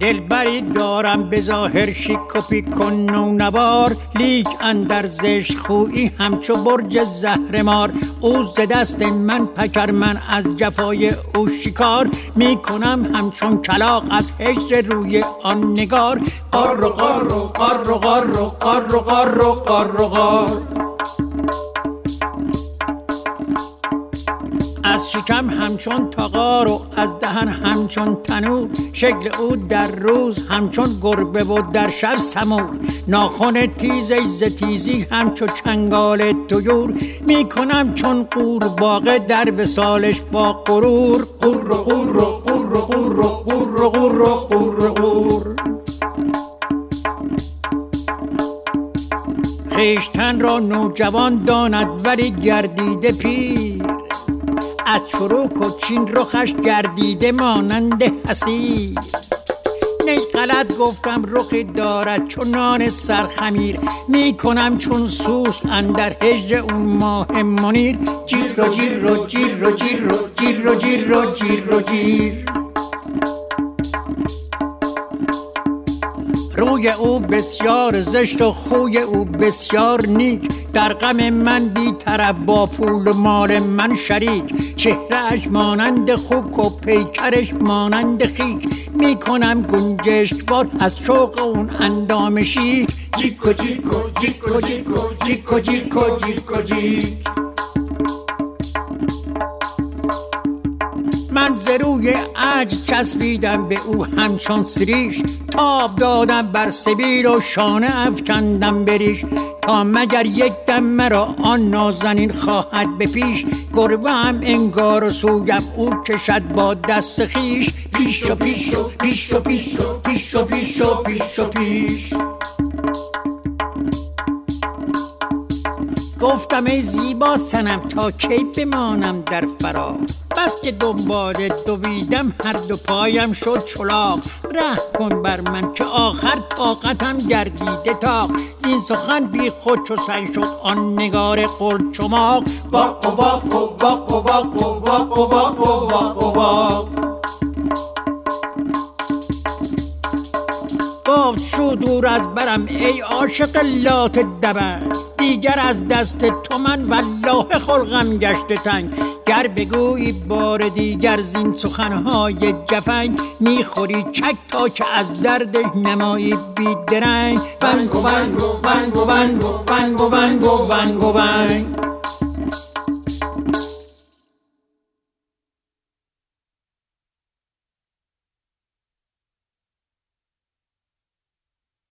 دلبری دارم به ظاهر شیک و پیک و نونوار، لیک اندر زشت خویی همچو برج زهرمار. او ز دست من پکر، من از جفای او شکار، میکنم همچون کلاغ از هجر روی آن نگار. قار و قار و قار و قار و قار و قار و قار و قار. از شکم همچون تاغار و از دهن همچون تنور، شکل او در روز همچون گربه و در شب سمور. ناخن تیزش ز تیزی همچو چنگال طیور، میکنم چون قورباغه در وصالش با غرور. قور و قور و قور و قور و قور و قور و قور و قور. خویشتن را نوجوان داند ولی گردیده پیر، از چروک و چین رخش گردیده مانند حصیر. نی غلط گفتم رخی دارد چون نان سرخمیر، میکنم چون سوس اندر هجر اون ماه منیر. جیر و جیر و جیر و جیر و جیر و جیر و جیر و جیر. روی او بسیار زشت و خوی او بسیار نیک، در غم من بی طرف با پول و مال من شریک. چهرهش مانند خوک و پیکرش مانند خیک، میکنم گنجشکوار از شوق اون اندام شیک. جیک و جیک و جیک و جیک و جیک و جیک و جیک و جیک. من ز روی عجز چسبیدم به او همچون سریش، تاب دادم بر سبیل و شانه افکندم بریش. تا مگر یک دم مرا آن نازنین خواهد به پیش، گربه هم انگار و سویم او کشد با دست خیش. پیش و پیش و پیش و پیش و پیش و پیش و پیش و پیش. گفتم ای زیبا صنم تا کی بمانم در فرار، بس که دنبال دویدم هر دو پایم شد چلاق. رحم کن بر من که آخر طاقتم گردیده تاق، زین سخن بی خود چو سگ شد آن نگار قلچماق. واق و واق و واق و واق و واق و واق و واق و واق. گفت شو دور از برم ای عاشق لات دبنگ، دیگر از دست تو من والله خلقم گشته تنگ. گر بگویی بار دیگر زین سخنهای جفنگ، میخوری چک تا که از دردش نمایی بیدرنگ. ونگ و ونگ و ونگ و ونگ و ونگ و ونگ و ونگ و ونگ.